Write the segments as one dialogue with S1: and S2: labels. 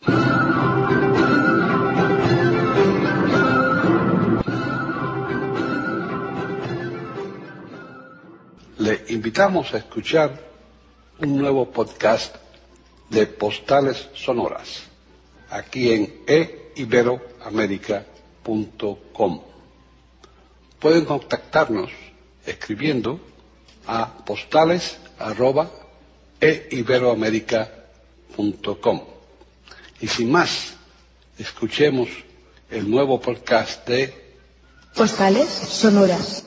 S1: Le invitamos a escuchar un nuevo podcast de Postales Sonoras, aquí en eiberoamerica.com. Pueden contactarnos escribiendo a postales@eiberoamerica.com. Y sin más, escuchemos el nuevo podcast de
S2: Postales Sonoras.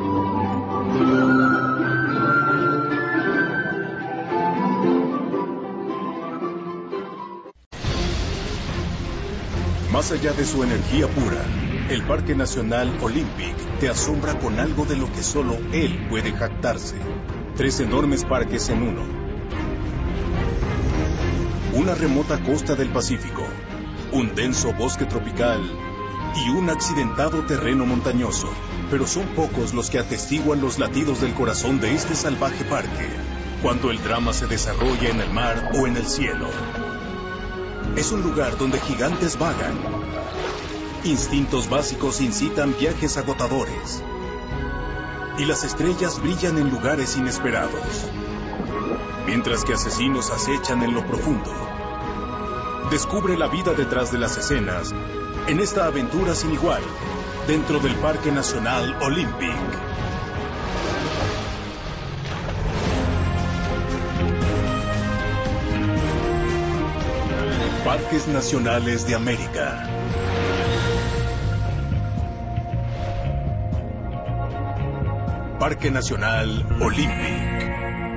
S3: Más allá de su energía pura, el Parque Nacional Olympic te asombra con algo de lo que solo él puede jactarse. 3 enormes parques en uno. Una remota costa del Pacífico, un denso bosque tropical y un accidentado terreno montañoso. Pero son pocos los que atestiguan los latidos del corazón de este salvaje parque, cuando el drama se desarrolla en el mar o en el cielo. Es un lugar donde gigantes vagan. Instintos básicos incitan viajes agotadores. Y las estrellas brillan en lugares inesperados. Mientras que asesinos acechan en lo profundo. Descubre la vida detrás de las escenas en esta aventura sin igual, dentro del Parque Nacional Olympic. Parques Nacionales de América. Parque Nacional Olympic.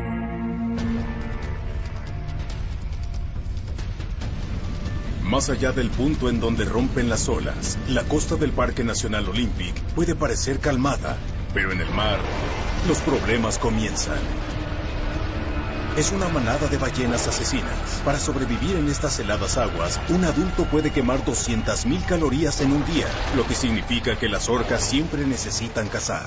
S3: Más allá del punto en donde rompen las olas, la costa del Parque Nacional Olympic puede parecer calmada, pero en el mar, los problemas comienzan. Es una manada de ballenas asesinas. Para sobrevivir en estas heladas aguas, un adulto puede quemar 200,000 calorías en un día, lo que significa que las orcas siempre necesitan cazar.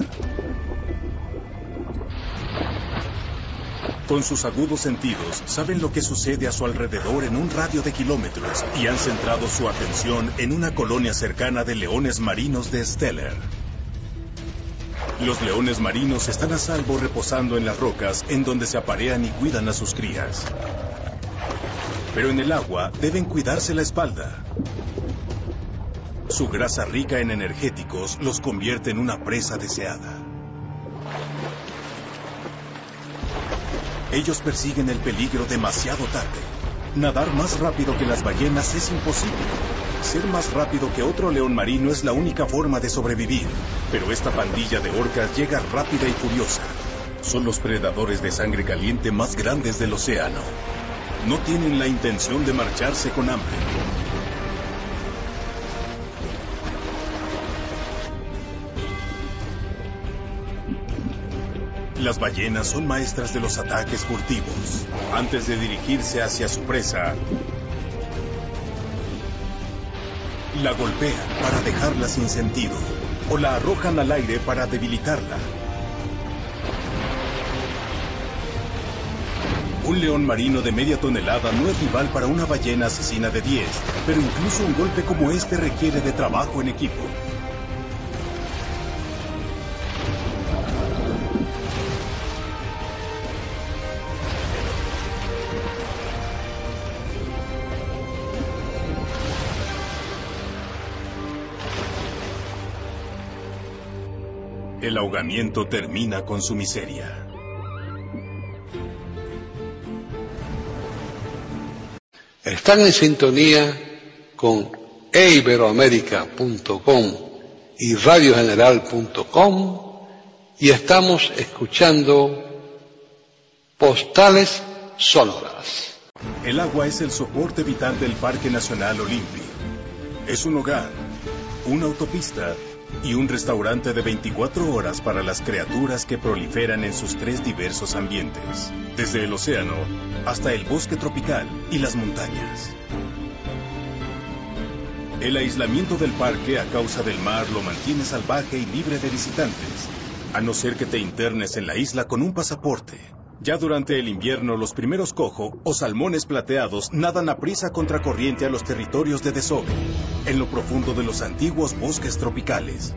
S3: Con sus agudos sentidos, saben lo que sucede a su alrededor en un radio de kilómetros y han centrado su atención en una colonia cercana de leones marinos de Stellar. Los leones marinos están a salvo reposando en las rocas en donde se aparean y cuidan a sus crías. Pero en el agua deben cuidarse la espalda. Su grasa rica en energéticos los convierte en una presa deseada. Ellos persiguen el peligro demasiado tarde. Nadar más rápido que las ballenas es imposible. Ser más rápido que otro león marino es la única forma de sobrevivir. Pero esta pandilla de orcas llega rápida y furiosa. Son los predadores de sangre caliente más grandes del océano. No tienen la intención de marcharse con hambre. Las ballenas son maestras de los ataques furtivos. Antes de dirigirse hacia su presa, la golpean para dejarla sin sentido, o la arrojan al aire para debilitarla. Un león marino de media tonelada no es rival para una ballena asesina de 10, pero incluso un golpe como este requiere de trabajo en equipo. El ahogamiento termina con su miseria.
S1: Están en sintonía con eiberoamerica.com y radiogeneral.com y estamos escuchando Postales Sonoras.
S3: El agua es el soporte vital del Parque Nacional Olympic. Es un hogar, una autopista y un restaurante de 24 horas para las criaturas que proliferan en sus 3 diversos ambientes, desde el océano hasta el bosque tropical y las montañas. El aislamiento del parque a causa del mar lo mantiene salvaje y libre de visitantes, a no ser que te internes en la isla con un pasaporte. Ya durante el invierno, los primeros coho o salmones plateados nadan a prisa contracorriente a los territorios de desove, en lo profundo de los antiguos bosques tropicales.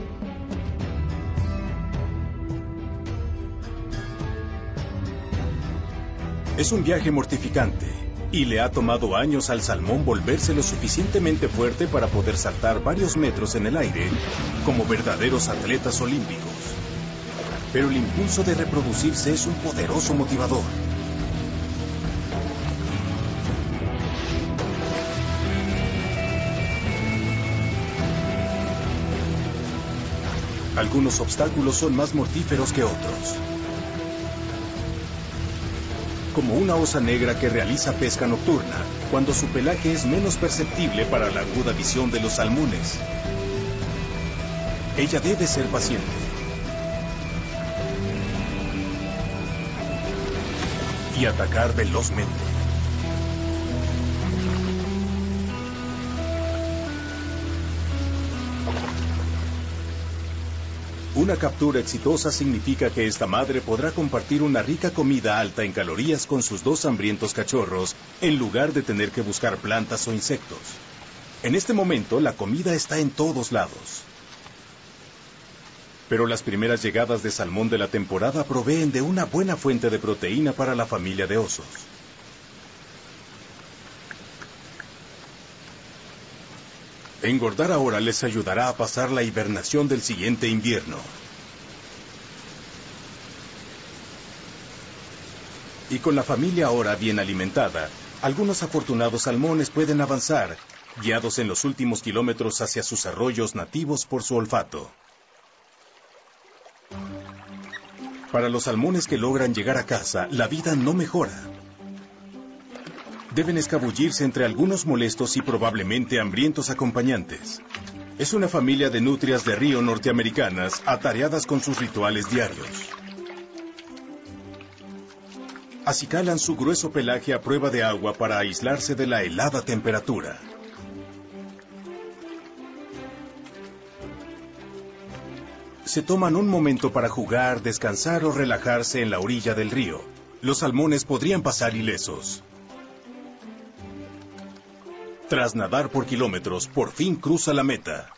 S3: Es un viaje mortificante, y le ha tomado años al salmón volverse lo suficientemente fuerte para poder saltar varios metros en el aire como verdaderos atletas olímpicos. Pero el impulso de reproducirse es un poderoso motivador. Algunos obstáculos son más mortíferos que otros. Como una osa negra que realiza pesca nocturna, cuando su pelaje es menos perceptible para la aguda visión de los salmones. Ella debe ser paciente. Y atacar velozmente. Una captura exitosa significa que esta madre podrá compartir una rica comida alta en calorías con sus dos hambrientos cachorros, en lugar de tener que buscar plantas o insectos. En este momento, la comida está en todos lados. Pero las primeras llegadas de salmón de la temporada proveen de una buena fuente de proteína para la familia de osos. Engordar ahora les ayudará a pasar la hibernación del siguiente invierno. Y con la familia ahora bien alimentada, algunos afortunados salmones pueden avanzar, guiados en los últimos kilómetros hacia sus arroyos nativos por su olfato. Para los salmones que logran llegar a casa, la vida no mejora. Deben escabullirse entre algunos molestos y probablemente hambrientos acompañantes. Es una familia de nutrias de río norteamericanas atareadas con sus rituales diarios. Acicalan su grueso pelaje a prueba de agua para aislarse de la helada temperatura. Se toman un momento para jugar, descansar o relajarse en la orilla del río. Los salmones podrían pasar ilesos. Tras nadar por kilómetros, por fin cruza la meta.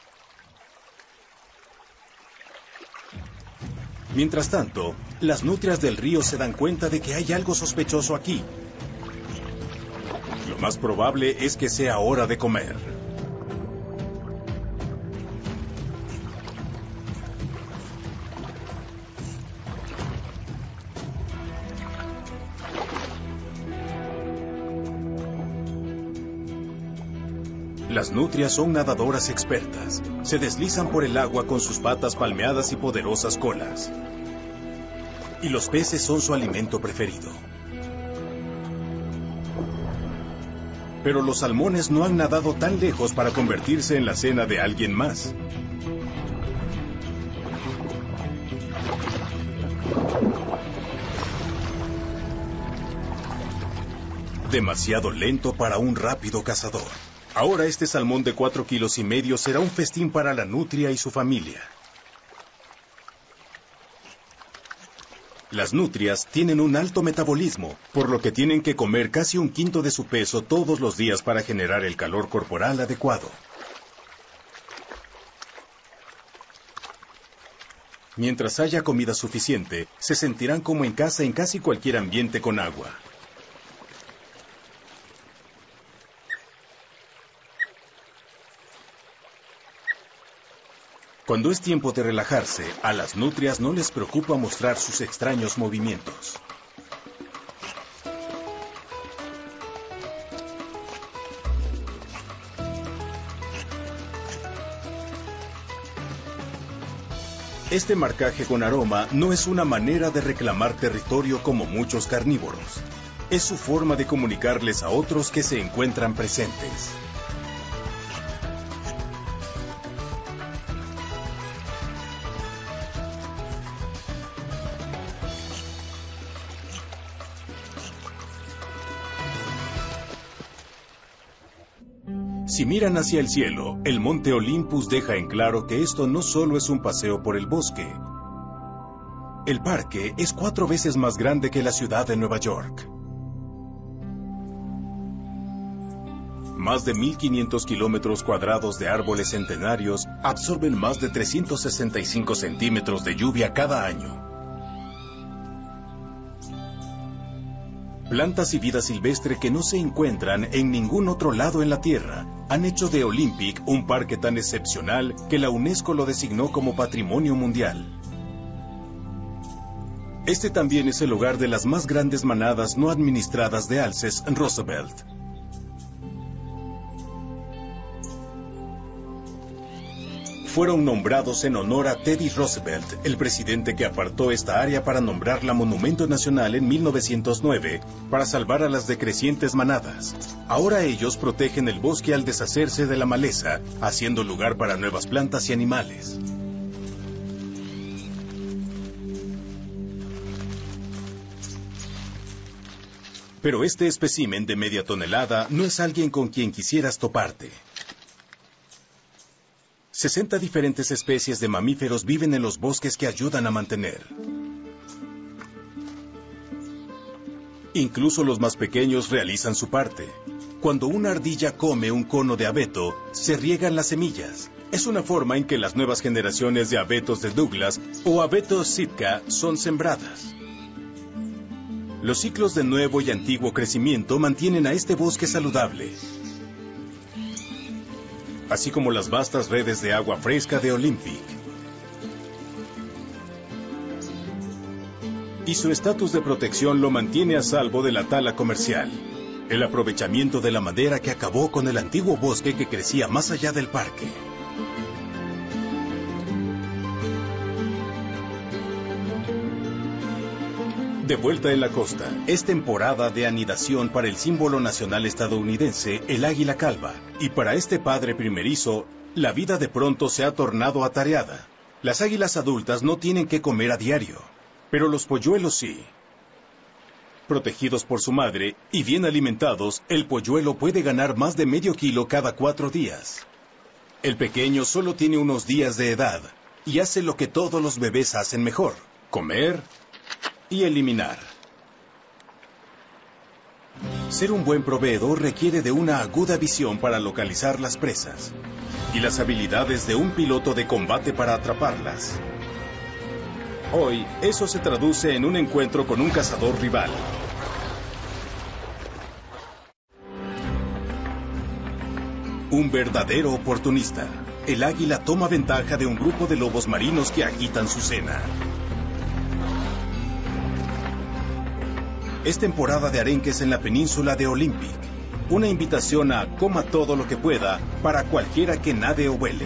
S3: Mientras tanto, las nutrias del río se dan cuenta de que hay algo sospechoso aquí. Lo más probable es que sea hora de comer. Las nutrias son nadadoras expertas. Se deslizan por el agua con sus patas palmeadas y poderosas colas. Y los peces son su alimento preferido. Pero los salmones no han nadado tan lejos para convertirse en la cena de alguien más. Demasiado lento para un rápido cazador. Ahora este salmón de 4,5 kilos será un festín para la nutria y su familia. Las nutrias tienen un alto metabolismo, por lo que tienen que comer casi 1/5 de su peso todos los días para generar el calor corporal adecuado. Mientras haya comida suficiente, se sentirán como en casa en casi cualquier ambiente con agua. Cuando es tiempo de relajarse, a las nutrias no les preocupa mostrar sus extraños movimientos. Este marcaje con aroma no es una manera de reclamar territorio como muchos carnívoros. Es su forma de comunicarles a otros que se encuentran presentes. Si miran hacia el cielo, el monte Olympus deja en claro que esto no solo es un paseo por el bosque. El parque es 4 veces más grande que la ciudad de Nueva York. Más de 1.500 kilómetros cuadrados de árboles centenarios absorben más de 365 centímetros de lluvia cada año. Plantas y vida silvestre que no se encuentran en ningún otro lado en la Tierra han hecho de Olympic un parque tan excepcional que la UNESCO lo designó como Patrimonio Mundial. Este también es el hogar de las más grandes manadas no administradas de alces en Roosevelt. Fueron nombrados en honor a Teddy Roosevelt, el presidente que apartó esta área para nombrarla Monumento Nacional en 1909, para salvar a las decrecientes manadas. Ahora ellos protegen el bosque al deshacerse de la maleza, haciendo lugar para nuevas plantas y animales. Pero este espécimen de media tonelada no es alguien con quien quisieras toparte. 60 diferentes especies de mamíferos viven en los bosques que ayudan a mantener. Incluso los más pequeños realizan su parte. Cuando una ardilla come un cono de abeto, se riegan las semillas. Es una forma en que las nuevas generaciones de abetos de Douglas o abetos Sitka son sembradas. Los ciclos de nuevo y antiguo crecimiento mantienen a este bosque saludable, así como las vastas redes de agua fresca de Olympic. Y su estatus de protección lo mantiene a salvo de la tala comercial, el aprovechamiento de la madera que acabó con el antiguo bosque que crecía más allá del parque. De vuelta en la costa, es temporada de anidación para el símbolo nacional estadounidense, el águila calva. Y para este padre primerizo, la vida de pronto se ha tornado atareada. Las águilas adultas no tienen que comer a diario, pero los polluelos sí. Protegidos por su madre y bien alimentados, el polluelo puede ganar más de medio kilo cada 4 días. El pequeño solo tiene unos días de edad y hace lo que todos los bebés hacen mejor: comer y eliminar. Ser un buen proveedor requiere de una aguda visión para localizar las presas y las habilidades de un piloto de combate para atraparlas. Hoy, eso se traduce en un encuentro con un cazador rival. Un verdadero oportunista. El águila toma ventaja de un grupo de lobos marinos que agitan su cena. Es temporada de arenques en la península de Olympic. Una invitación a coma todo lo que pueda para cualquiera que nade o vuele.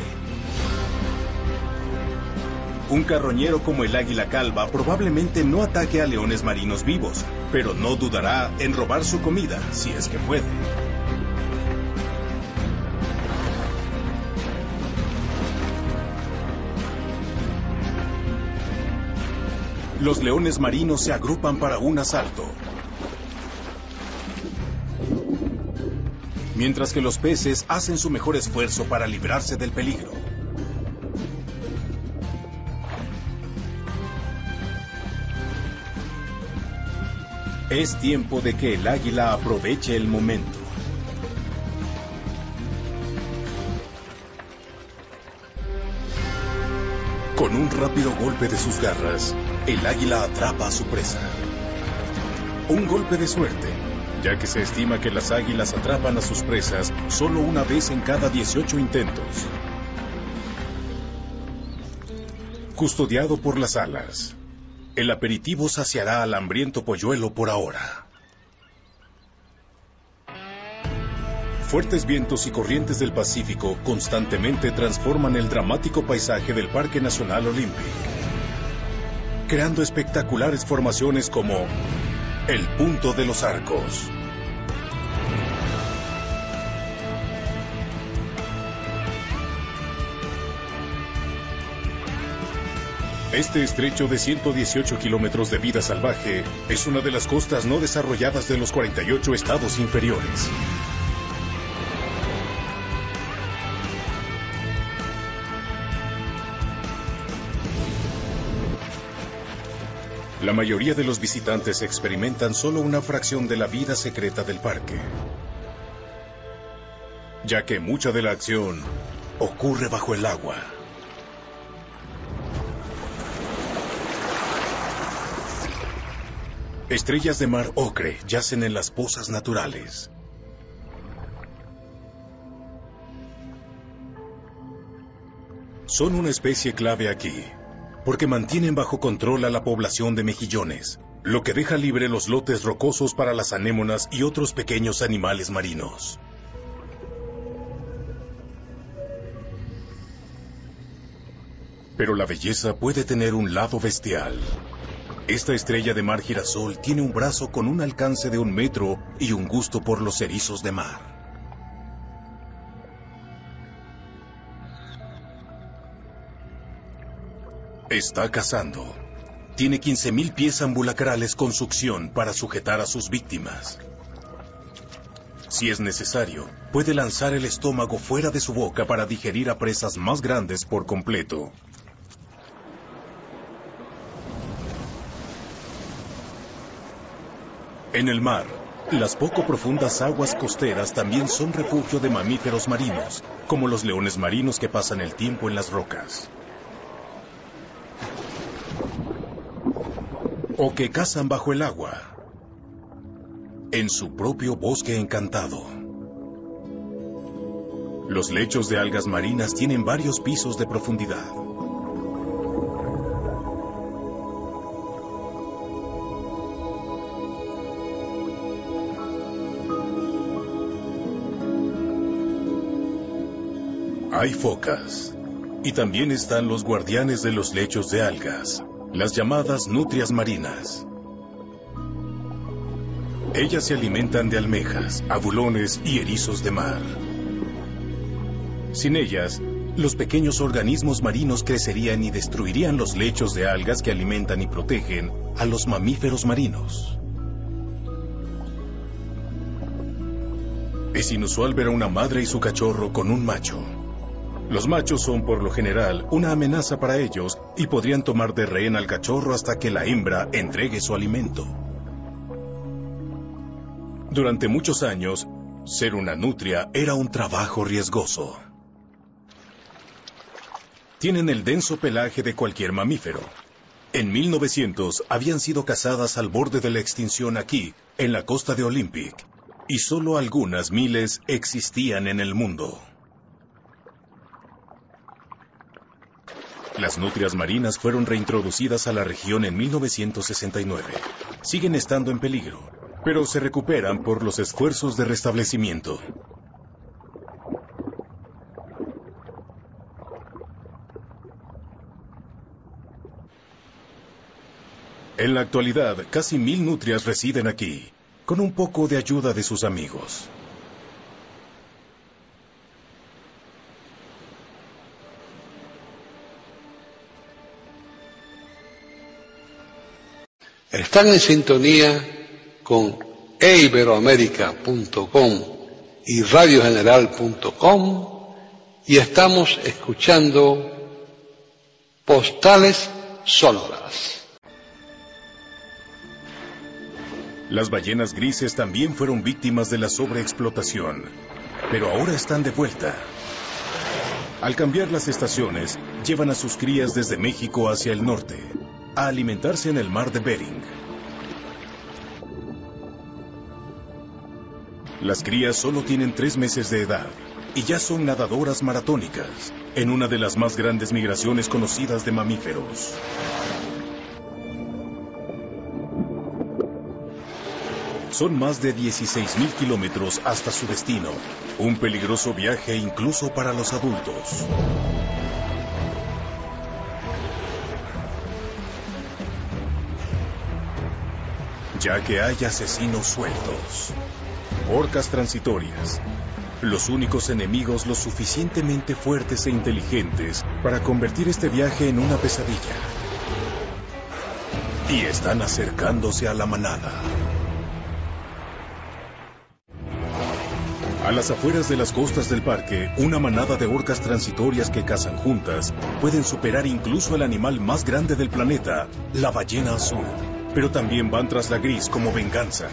S3: Un carroñero como el águila calva probablemente no ataque a leones marinos vivos, pero no dudará en robar su comida, si es que puede. Los leones marinos se agrupan para un asalto, mientras que los peces hacen su mejor esfuerzo para librarse del peligro. Es tiempo de que el águila aproveche el momento. Con un rápido golpe de sus garras, el águila atrapa a su presa. Un golpe de suerte, ya que se estima que las águilas atrapan a sus presas solo una vez en cada 18 intentos. Custodiado por las alas, el aperitivo saciará al hambriento polluelo por ahora. Fuertes vientos y corrientes del Pacífico constantemente transforman el dramático paisaje del Parque Nacional Olympic, creando espectaculares formaciones como el Punto de los Arcos. Este estrecho de 118 kilómetros de vida salvaje es una de las costas no desarrolladas de los 48 estados inferiores. La mayoría de los visitantes experimentan solo una fracción de la vida secreta del parque, ya que mucha de la acción ocurre bajo el agua. Estrellas de mar ocre yacen en las pozas naturales. Son una especie clave aquí, porque mantienen bajo control a la población de mejillones, lo que deja libre los lotes rocosos para las anémonas y otros pequeños animales marinos. Pero la belleza puede tener un lado bestial. Esta estrella de mar girasol tiene un brazo con un alcance de 1 metro y un gusto por los erizos de mar. Está cazando. Tiene 15.000 pies ambulacrales con succión para sujetar a sus víctimas. Si es necesario, puede lanzar el estómago fuera de su boca para digerir a presas más grandes por completo. En el mar, las poco profundas aguas costeras también son refugio de mamíferos marinos, como los leones marinos que pasan el tiempo en las rocas. O que cazan bajo el agua, en su propio bosque encantado. Los lechos de algas marinas tienen varios pisos de profundidad. Hay focas, y también están los guardianes de los lechos de algas, las llamadas nutrias marinas. Ellas se alimentan de almejas, abulones y erizos de mar. Sin ellas, los pequeños organismos marinos crecerían y destruirían los lechos de algas que alimentan y protegen a los mamíferos marinos. Es inusual ver a una madre y su cachorro con un macho. Los machos son por lo general una amenaza para ellos y podrían tomar de rehén al cachorro hasta que la hembra entregue su alimento. Durante muchos años, ser una nutria era un trabajo riesgoso. Tienen el denso pelaje de cualquier mamífero. En 1900 habían sido cazadas al borde de la extinción aquí, en la costa de Olympic, y solo algunas miles existían en el mundo. Las nutrias marinas fueron reintroducidas a la región en 1969. Siguen estando en peligro, pero se recuperan por los esfuerzos de restablecimiento. En la actualidad, casi 1000 nutrias residen aquí, con un poco de ayuda de sus amigos.
S1: Están en sintonía con eiberoamerica.com y radiogeneral.com y estamos escuchando Postales Sonoras.
S3: Las ballenas grises también fueron víctimas de la sobreexplotación, pero ahora están de vuelta. Al cambiar las estaciones, llevan a sus crías desde México hacia el norte, a alimentarse en el mar de Bering. Las crías solo tienen 3 meses de edad y ya son nadadoras maratónicas en una de las más grandes migraciones conocidas de mamíferos. Son más de 16.000 kilómetros hasta su destino, un peligroso viaje incluso para los adultos. Ya que hay asesinos sueltos. Orcas transitorias. Los únicos enemigos lo suficientemente fuertes e inteligentes para convertir este viaje en una pesadilla. Y están acercándose a la manada. A las afueras de las costas del parque, una manada de orcas transitorias que cazan juntas pueden superar incluso el animal más grande del planeta, la ballena azul. pero también van tras la gris como venganza.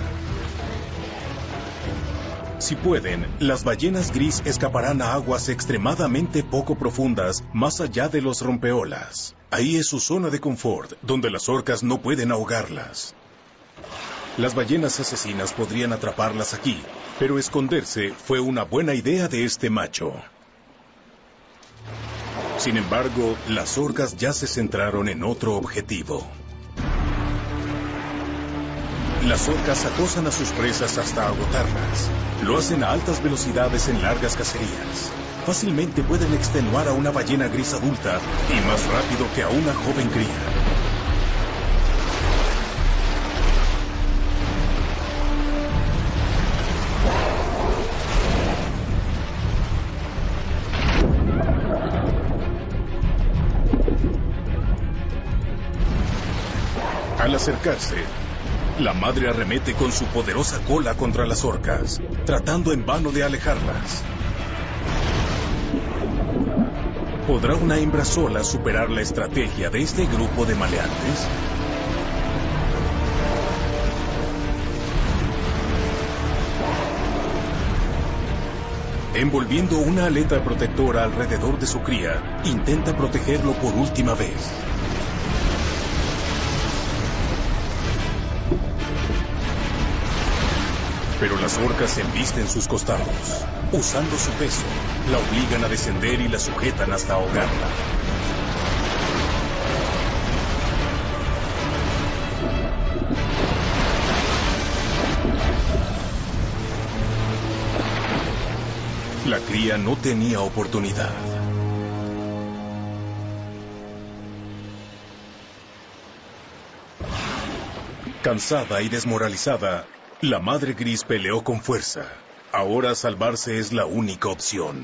S3: Si pueden, las ballenas gris escaparán a aguas extremadamente poco profundas, más allá de los rompeolas. Ahí es su zona de confort, donde las orcas no pueden ahogarlas. Las ballenas asesinas podrían atraparlas aquí, pero esconderse fue una buena idea de este macho. Sin embargo, las orcas ya se centraron en otro objetivo. Las orcas acosan a sus presas hasta agotarlas. Lo hacen a altas velocidades en largas cacerías. Fácilmente pueden extenuar a una ballena gris adulta y más rápido que a una joven cría. Al acercarse, la madre arremete con su poderosa cola contra las orcas, tratando en vano de alejarlas. ¿Podrá una hembra sola superar la estrategia de este grupo de maleantes? Envolviendo una aleta protectora alrededor de su cría, intenta protegerlo por última vez. Pero las orcas embisten sus costados. Usando su peso, la obligan a descender y la sujetan hasta ahogarla. La cría no tenía oportunidad. Cansada y desmoralizada, la madre gris peleó con fuerza. Ahora salvarse es la única opción.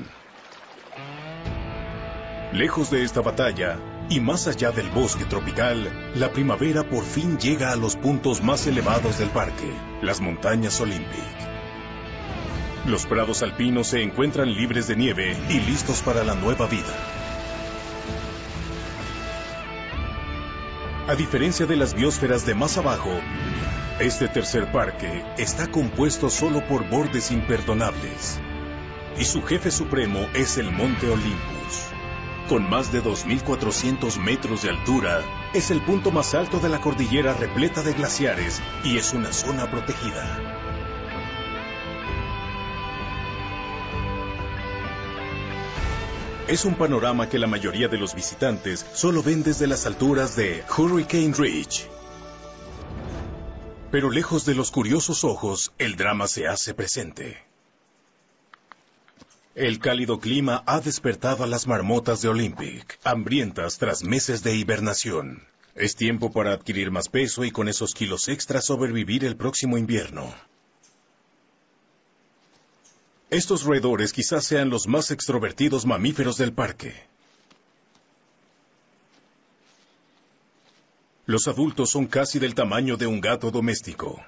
S3: Lejos de esta batalla, y más allá del bosque tropical, la primavera por fin llega a los puntos más elevados del parque, las montañas Olympic. Los prados alpinos se encuentran libres de nieve y listos para la nueva vida. A diferencia de las biosferas de más abajo, este tercer parque está compuesto solo por bordes imperdonables. Y su jefe supremo es el Monte Olympus. Con más de 2.400 metros de altura, es el punto más alto de la cordillera repleta de glaciares y es una zona protegida. Es un panorama que la mayoría de los visitantes solo ven desde las alturas de Hurricane Ridge. Pero lejos de los curiosos ojos, el drama se hace presente. El cálido clima ha despertado a las marmotas de Olympic, hambrientas tras meses de hibernación. Es tiempo para adquirir más peso y con esos kilos extras sobrevivir el próximo invierno. Estos roedores quizás sean los más extrovertidos mamíferos del parque. Los adultos son casi del tamaño de un gato doméstico.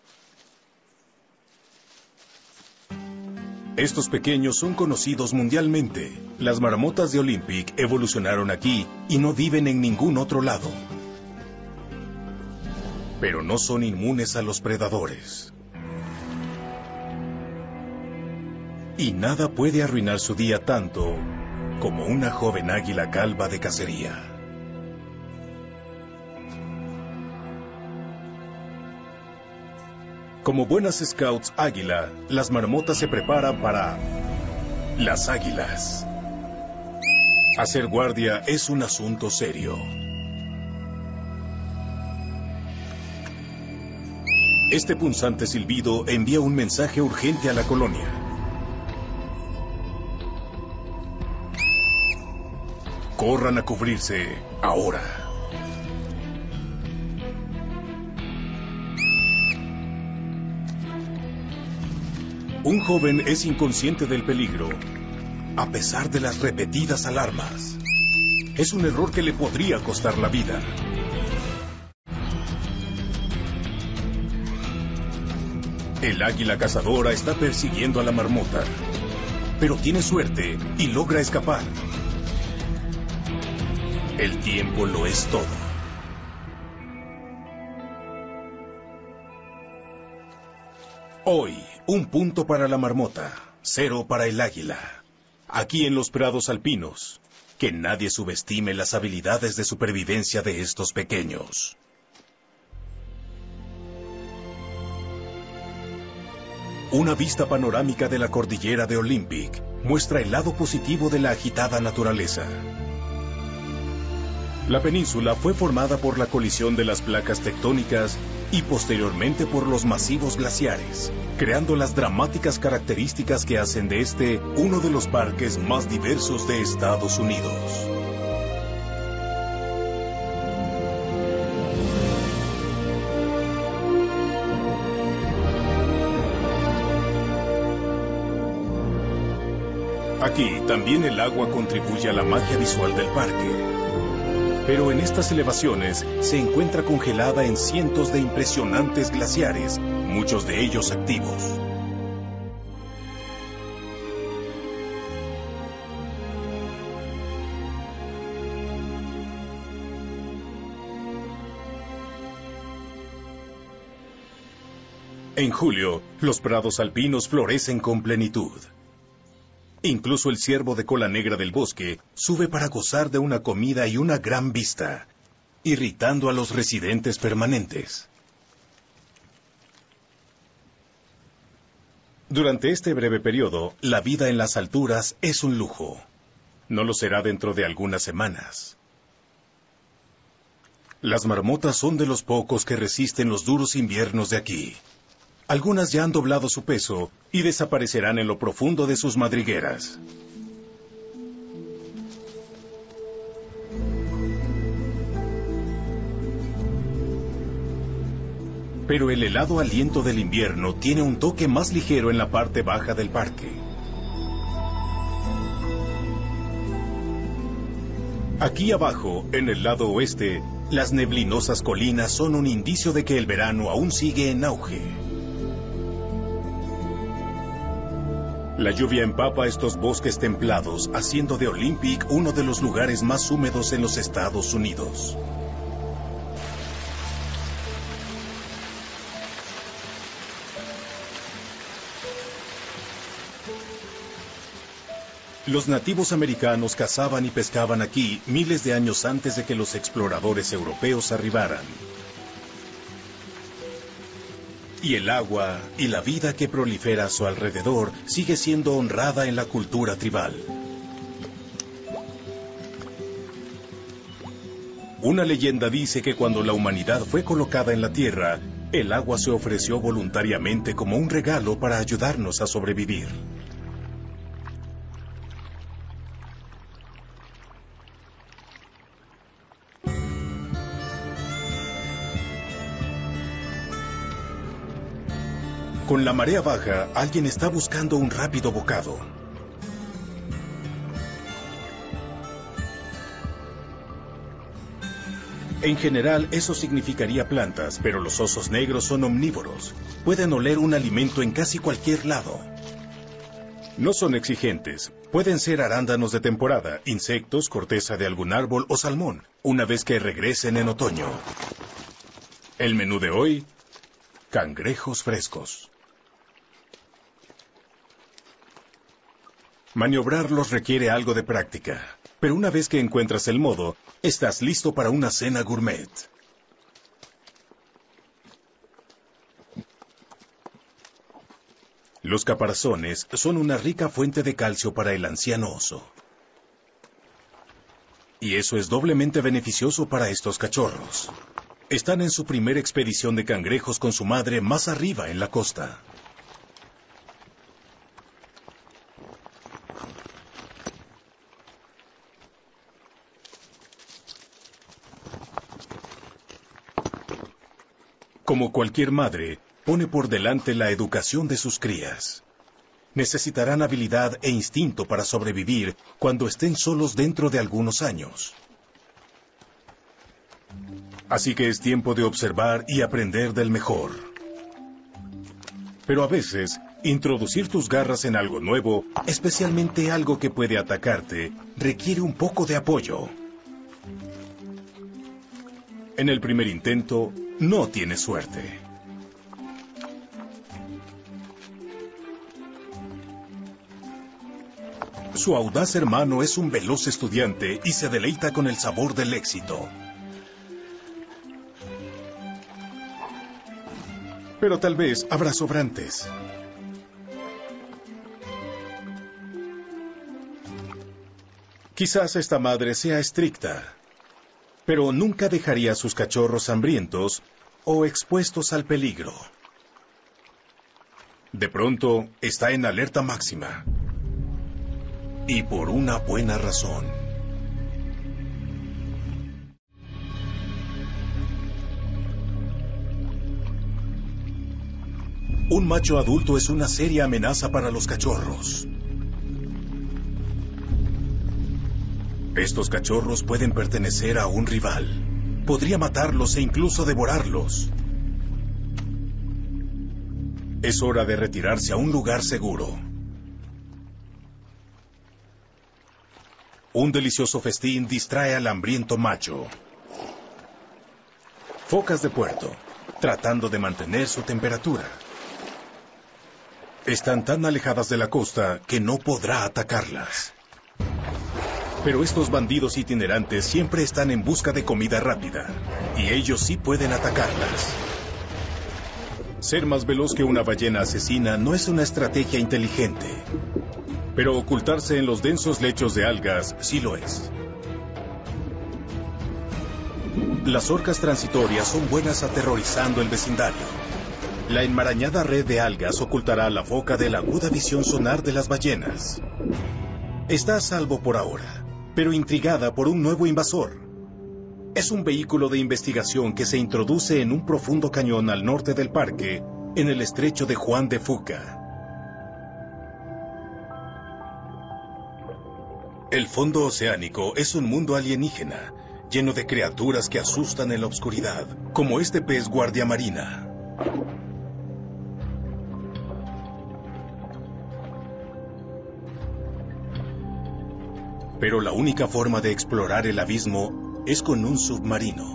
S3: Estos pequeños son conocidos mundialmente. Las marmotas de Olympic evolucionaron aquí y no viven en ningún otro lado. Pero no son inmunes a los predadores. Y nada puede arruinar su día tanto como una joven águila calva de cacería. Como buenas scouts águila, las marmotas se preparan para las águilas. Hacer guardia es un asunto serio. Este punzante silbido envía un mensaje urgente a la colonia. Corran a cubrirse ahora. Un joven es inconsciente del peligro, a pesar de las repetidas alarmas. Es un error que le podría costar la vida. El águila cazadora está persiguiendo a la marmota, pero tiene suerte y logra escapar. El tiempo lo es todo. Hoy, un punto para la marmota, 0 para el águila. Aquí en los prados alpinos, que nadie subestime las habilidades de supervivencia de estos pequeños. Una vista panorámica de la cordillera de Olympic muestra el lado positivo de la agitada naturaleza. La península fue formada por la colisión de las placas tectónicas y posteriormente por los masivos glaciares, creando las dramáticas características que hacen de este uno de los parques más diversos de Estados Unidos. Aquí también el agua contribuye a la magia visual del parque. Pero en estas elevaciones se encuentra congelada en cientos de impresionantes glaciares, muchos de ellos activos. En julio, los prados alpinos florecen con plenitud. Incluso el ciervo de cola negra del bosque sube para gozar de una comida y una gran vista, irritando a los residentes permanentes. Durante este breve periodo, la vida en las alturas es un lujo. No lo será dentro de algunas semanas. Las marmotas son de los pocos que resisten los duros inviernos de aquí. Algunas ya han doblado su peso y desaparecerán en lo profundo de sus madrigueras. Pero el helado aliento del invierno tiene un toque más ligero en la parte baja del parque. Aquí abajo, en el lado oeste, las neblinosas colinas son un indicio de que el verano aún sigue en auge. La lluvia empapa estos bosques templados, haciendo de Olympic uno de los lugares más húmedos en los Estados Unidos. Los nativos americanos cazaban y pescaban aquí miles de años antes de que los exploradores europeos arribaran. Y el agua y la vida que prolifera a su alrededor sigue siendo honrada en la cultura tribal. Una leyenda dice que cuando la humanidad fue colocada en la tierra, el agua se ofreció voluntariamente como un regalo para ayudarnos a sobrevivir. Con la marea baja, alguien está buscando un rápido bocado. En general, eso significaría plantas, pero los osos negros son omnívoros. Pueden oler un alimento en casi cualquier lado. No son exigentes. Pueden ser arándanos de temporada, insectos, corteza de algún árbol o salmón, una vez que regresen en otoño. El menú de hoy: cangrejos frescos. Maniobrarlos requiere algo de práctica, pero una vez que encuentras el modo, estás listo para una cena gourmet. Los caparazones son una rica fuente de calcio para el anciano oso. Y eso es doblemente beneficioso para estos cachorros. Están en su primera expedición de cangrejos con su madre más arriba en la costa. Como cualquier madre, pone por delante la educación de sus crías. Necesitarán habilidad e instinto para sobrevivir cuando estén solos dentro de algunos años. Así que es tiempo de observar y aprender del mejor. Pero a veces, introducir tus garras en algo nuevo, especialmente algo que puede atacarte, requiere un poco de apoyo. En el primer intento, no tienes suerte. Su audaz hermano es un veloz estudiante y se deleita con el sabor del éxito. Pero tal vez habrá sobrantes. Quizás esta madre sea estricta, pero nunca dejaría a sus cachorros hambrientos o expuestos al peligro. De pronto, está en alerta máxima. Y por una buena razón. Un macho adulto es una seria amenaza para los cachorros. Estos cachorros pueden pertenecer a un rival. Podría matarlos e incluso devorarlos. Es hora de retirarse a un lugar seguro. Un delicioso festín distrae al hambriento macho. Focas de puerto, tratando de mantener su temperatura. Están tan alejadas de la costa que no podrá atacarlas. Pero estos bandidos itinerantes siempre están en busca de comida rápida, y ellos sí pueden atacarlas. Ser más veloz que una ballena asesina no es una estrategia inteligente, pero ocultarse en los densos lechos de algas sí lo es. Las orcas transitorias son buenas aterrorizando el vecindario. La enmarañada red de algas ocultará a la foca de la aguda visión sonar de las ballenas. Está a salvo por ahora, pero intrigada por un nuevo invasor. Es un vehículo de investigación que se introduce en un profundo cañón al norte del parque, en el estrecho de Juan de Fuca. El fondo oceánico es un mundo alienígena, lleno de criaturas que asustan en la oscuridad, como este pez guardia marina. Pero la única forma de explorar el abismo es con un submarino.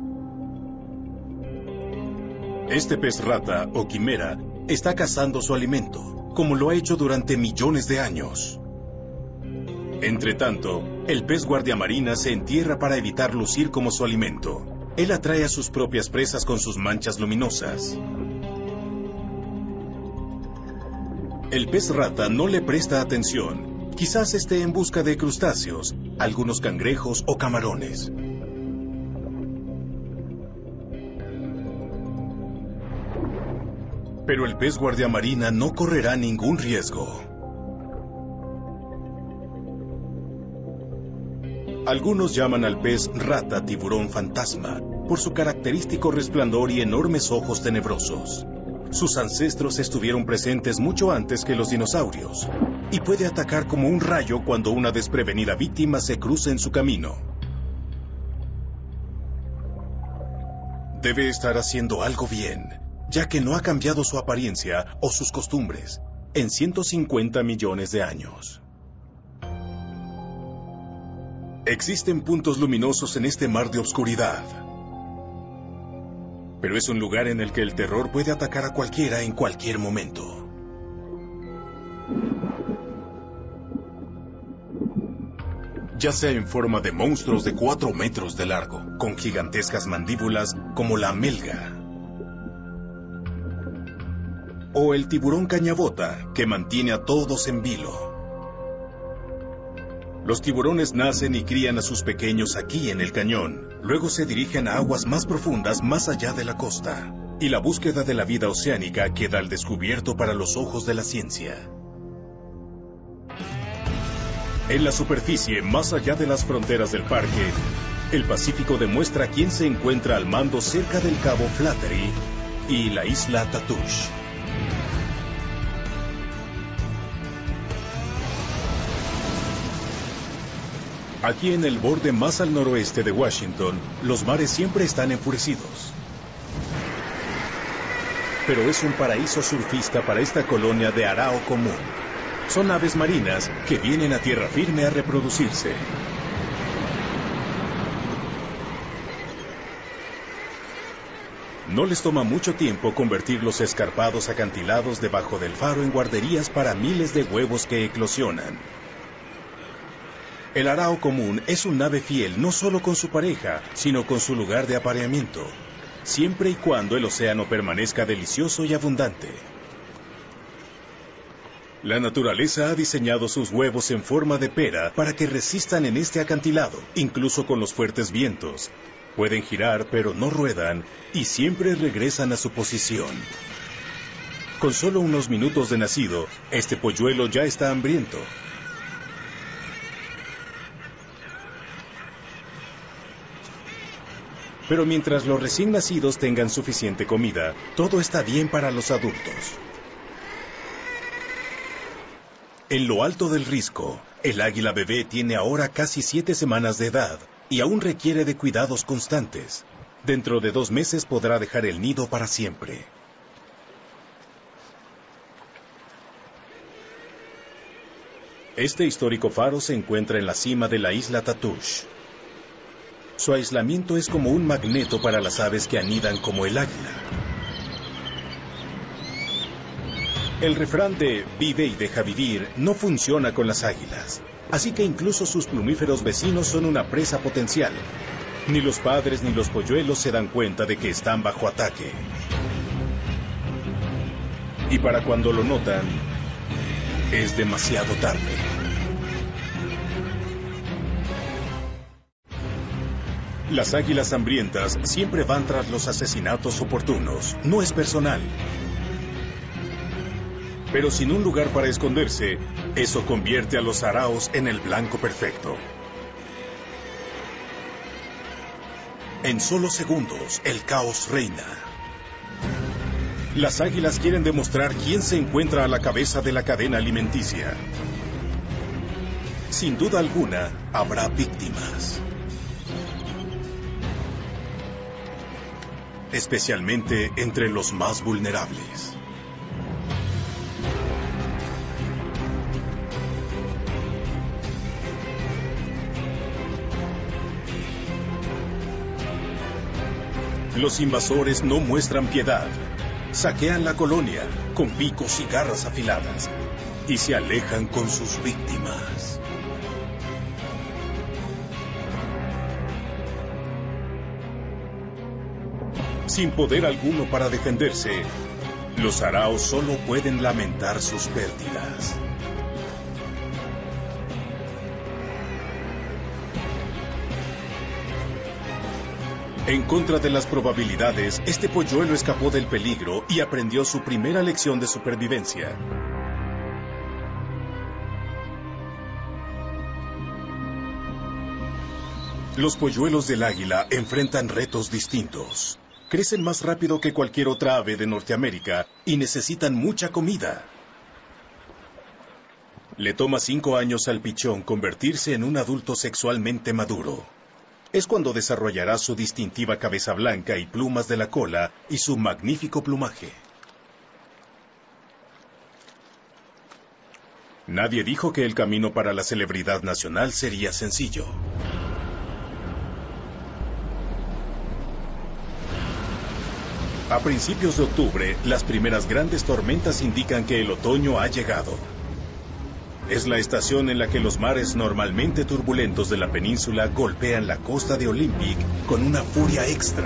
S3: Este pez rata o quimera está cazando su alimento, como lo ha hecho durante millones de años. Entretanto, el pez guardiamarina se entierra para evitar lucir como su alimento. Él atrae a sus propias presas con sus manchas luminosas. El pez rata no le presta atención. Quizás esté en busca de crustáceos, algunos cangrejos o camarones. Pero el pez guardiamarina no correrá ningún riesgo. Algunos llaman al pez rata tiburón fantasma por su característico resplandor y enormes ojos tenebrosos. Sus ancestros estuvieron presentes mucho antes que los dinosaurios, y puede atacar como un rayo cuando una desprevenida víctima se cruza en su camino. Debe estar haciendo algo bien, ya que no ha cambiado su apariencia o sus costumbres en 150 millones de años. Existen puntos luminosos en este mar de oscuridad. Pero es un lugar en el que el terror puede atacar a cualquiera en cualquier momento. Ya sea en forma de monstruos de 4 metros de largo, con gigantescas mandíbulas como la melga. O el tiburón cañabota, que mantiene a todos en vilo. Los tiburones nacen y crían a sus pequeños aquí en el cañón. Luego se dirigen a aguas más profundas más allá de la costa. Y la búsqueda de la vida oceánica queda al descubierto para los ojos de la ciencia. En la superficie, más allá de las fronteras del parque, el Pacífico demuestra quién se encuentra al mando cerca del Cabo Flattery y la isla Tatoosh. Aquí en el borde más al noroeste de Washington, los mares siempre están enfurecidos. Pero es un paraíso surfista para esta colonia de arao común. Son aves marinas que vienen a tierra firme a reproducirse. No les toma mucho tiempo convertir los escarpados acantilados debajo del faro en guarderías para miles de huevos que eclosionan. El arao común es un ave fiel no solo con su pareja, sino con su lugar de apareamiento, siempre y cuando el océano permanezca delicioso y abundante. La naturaleza ha diseñado sus huevos en forma de pera para que resistan en este acantilado, incluso con los fuertes vientos. Pueden girar, pero no ruedan, y siempre regresan a su posición. Con solo unos minutos de nacido, este polluelo ya está hambriento. Pero mientras los recién nacidos tengan suficiente comida, todo está bien para los adultos. En lo alto del risco, el águila bebé tiene ahora casi 7 semanas de edad y aún requiere de cuidados constantes. Dentro de 2 meses podrá dejar el nido para siempre. Este histórico faro se encuentra en la cima de la isla Tatoosh. Su aislamiento es como un magneto para las aves que anidan como el águila. El refrán de vive y deja vivir no funciona con las águilas, así que incluso sus plumíferos vecinos son una presa potencial. Ni los padres ni los polluelos se dan cuenta de que están bajo ataque. Y para cuando lo notan, es demasiado tarde. Las águilas hambrientas siempre van tras los asesinatos oportunos. No es personal. Pero sin un lugar para esconderse, eso convierte a los araos en el blanco perfecto. En solo segundos, el caos reina. Las águilas quieren demostrar quién se encuentra a la cabeza de la cadena alimenticia. Sin duda alguna, habrá víctimas. Especialmente entre los más vulnerables. Los invasores no muestran piedad. Saquean la colonia con picos y garras afiladas y se alejan con sus víctimas. Sin poder alguno para defenderse, los araos solo pueden lamentar sus pérdidas. En contra de las probabilidades, este polluelo escapó del peligro y aprendió su primera lección de supervivencia. Los polluelos del águila enfrentan retos distintos. Crecen más rápido que cualquier otra ave de Norteamérica y necesitan mucha comida. Le toma 5 años al pichón convertirse en un adulto sexualmente maduro. Es cuando desarrollará su distintiva cabeza blanca y plumas de la cola y su magnífico plumaje. Nadie dijo que el camino para la celebridad nacional sería sencillo. A principios de octubre, las primeras grandes tormentas indican que el otoño ha llegado. Es la estación en la que los mares normalmente turbulentos de la península golpean la costa de Olympic con una furia extra.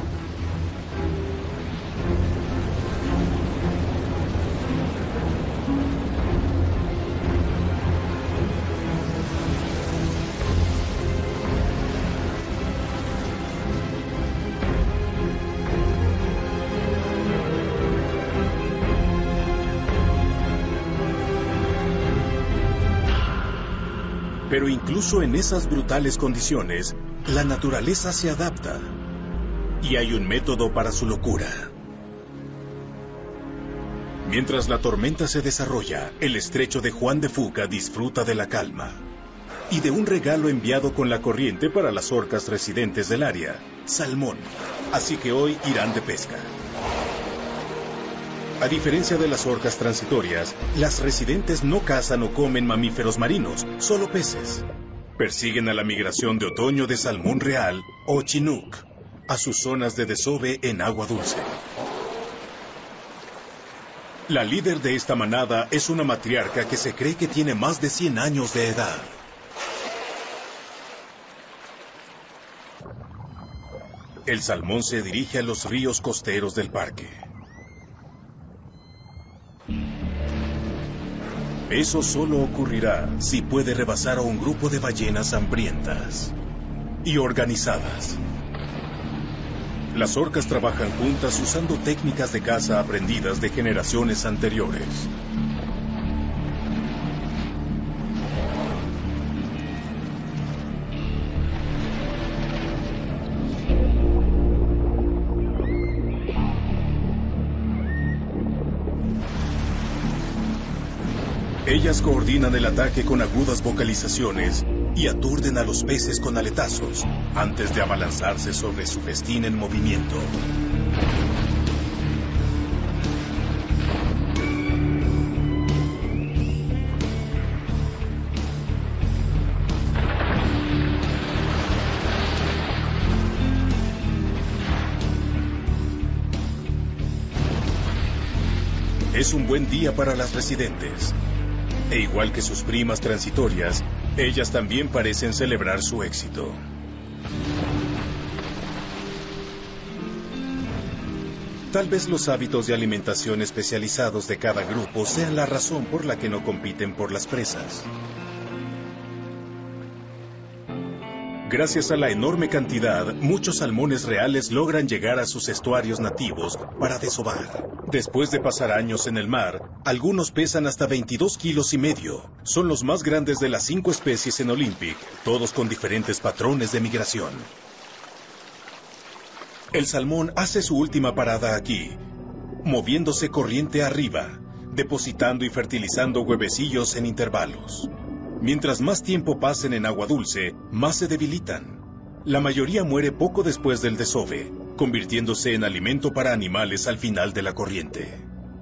S3: Pero incluso en esas brutales condiciones, la naturaleza se adapta. Y hay un método para su locura. Mientras la tormenta se desarrolla, el estrecho de Juan de Fuca disfruta de la calma. Y de un regalo enviado con la corriente para las orcas residentes del área, salmón. Así que hoy irán de pesca. A diferencia de las orcas transitorias, las residentes no cazan o comen mamíferos marinos, solo peces. Persiguen a la migración de otoño de salmón real, o chinook, a sus zonas de desove en agua dulce. La líder de esta manada es una matriarca que se cree que tiene más de 100 años de edad. el salmón se dirige a los ríos costeros del parque. Eso solo ocurrirá si puede rebasar a un grupo de ballenas hambrientas y organizadas. Las orcas trabajan juntas usando técnicas de caza aprendidas de generaciones anteriores. Ellas coordinan el ataque con agudas vocalizaciones y aturden a los peces con aletazos antes de abalanzarse sobre su festín en movimiento. Es un buen día para las residentes. E igual que sus primas transitorias, ellas también parecen celebrar su éxito. Tal vez los hábitos de alimentación especializados de cada grupo sean la razón por la que no compiten por las presas. Gracias a la enorme cantidad, muchos salmones reales logran llegar a sus estuarios nativos para desovar. Después de pasar años en el mar, algunos pesan hasta 22 kilos y medio. Son los más grandes de las 5 especies en Olympic, todos con diferentes patrones de migración. El salmón hace su última parada aquí, moviéndose corriente arriba, depositando y fertilizando huevecillos en intervalos. Mientras más tiempo pasen en agua dulce, más se debilitan. La mayoría muere poco después del desove, convirtiéndose en alimento para animales al final de la corriente.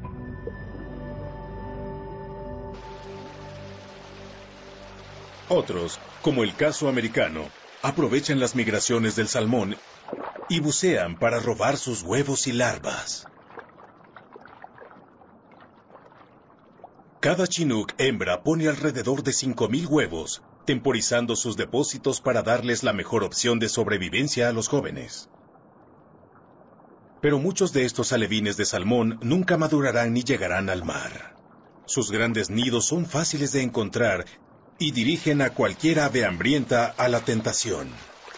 S3: Otros, como el caso americano, aprovechan las migraciones del salmón y bucean para robar sus huevos y larvas. Cada chinook hembra pone alrededor de 5,000 huevos, temporizando sus depósitos para darles la mejor opción de sobrevivencia a los jóvenes. Pero muchos de estos alevines de salmón nunca madurarán ni llegarán al mar. Sus grandes nidos son fáciles de encontrar y dirigen a cualquier ave hambrienta a la tentación.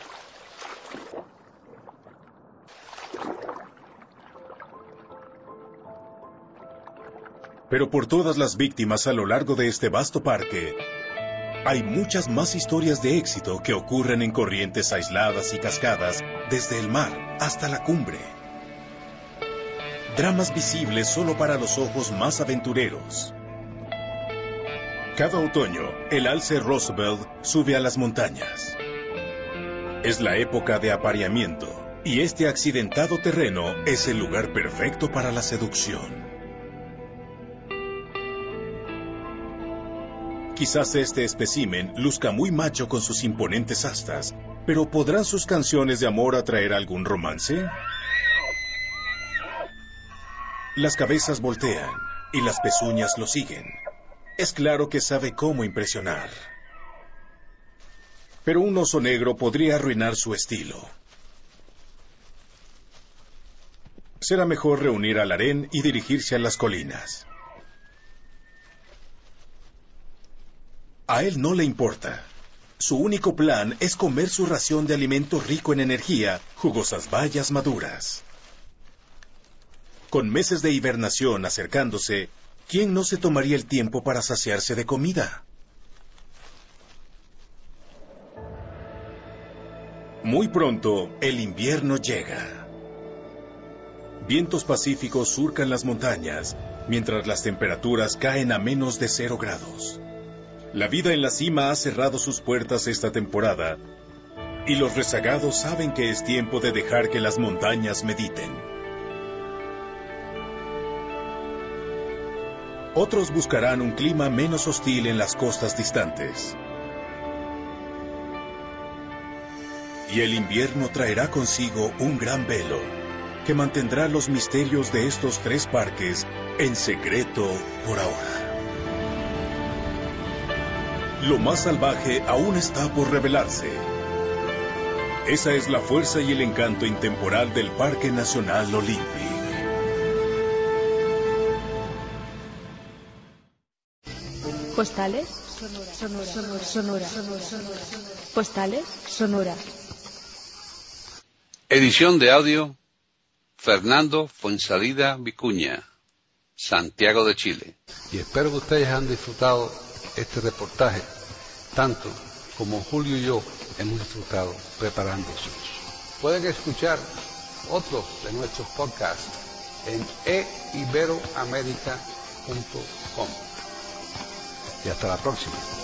S3: Pero por todas las víctimas a lo largo de este vasto parque, hay muchas más historias de éxito que ocurren en corrientes aisladas y cascadas desde el mar hasta la cumbre. Dramas visibles solo para los ojos más aventureros. Cada otoño, el alce Roosevelt sube a las montañas. Es la época de apareamiento, y este accidentado terreno es el lugar perfecto para la seducción. Quizás este espécimen luzca muy macho con sus imponentes astas, pero ¿podrán sus canciones de amor atraer algún romance? Las cabezas voltean y las pezuñas lo siguen. Es claro que sabe cómo impresionar. Pero un oso negro podría arruinar su estilo. Será mejor reunir al harén y dirigirse a las colinas. A él no le importa. Su único plan es comer su ración de alimento rico en energía, jugosas bayas maduras. Con meses de hibernación acercándose, ¿quién no se tomaría el tiempo para saciarse de comida? Muy pronto, el invierno llega. Vientos pacíficos surcan las montañas, mientras las temperaturas caen a menos de 0 grados. La vida en la cima ha cerrado sus puertas esta temporada, y los rezagados saben que es tiempo de dejar que las montañas mediten. Otros buscarán un clima menos hostil en las costas distantes. Y el invierno traerá consigo un gran velo, que mantendrá los misterios de estos 3 parques en secreto por ahora. Lo más salvaje aún está por revelarse. Esa es la fuerza y el encanto intemporal del Parque Nacional Olympic.
S2: Postales Sonora. Postales Sonora.
S1: Edición de audio, Fernando Fuensalida Vicuña, Santiago de Chile. Y espero que ustedes han disfrutado este reportaje, tanto como Julio y yo hemos disfrutado preparándose. Pueden escuchar otros de nuestros podcasts en eiberoamerica.com. Y hasta la próxima.